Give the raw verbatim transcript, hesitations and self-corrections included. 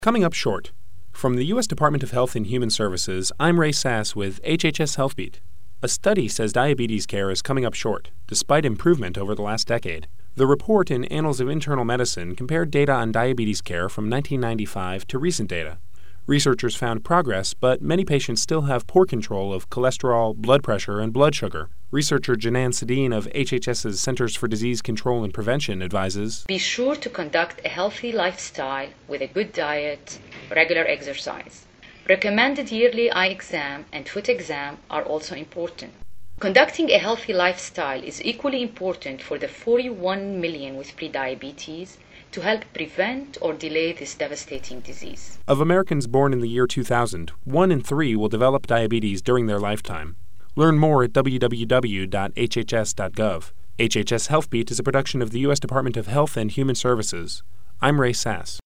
Coming up short. From the U S Department of Health and Human Services, I'm Ray Sass with H H S HealthBeat. A study says diabetes care is coming up short, despite improvement over the last decade. The report in Annals of Internal Medicine compared data on diabetes care from nineteen ninety-five to recent data. Researchers found progress, but many patients still have poor control of cholesterol, blood pressure, and blood sugar. Researcher Janan Sedeen of H H S's Centers for Disease Control and Prevention advises, be sure to conduct a healthy lifestyle with a good diet, regular exercise. Recommended yearly eye exam and foot exam are also important. Conducting a healthy lifestyle is equally important for the forty-one million with prediabetes to help prevent or delay this devastating disease. Of Americans born in the year two thousand, one in three will develop diabetes during their lifetime. Learn more at w w w dot h h s dot gov. H H S HealthBeat is a production of the U S Department of Health and Human Services. I'm Ray Sass.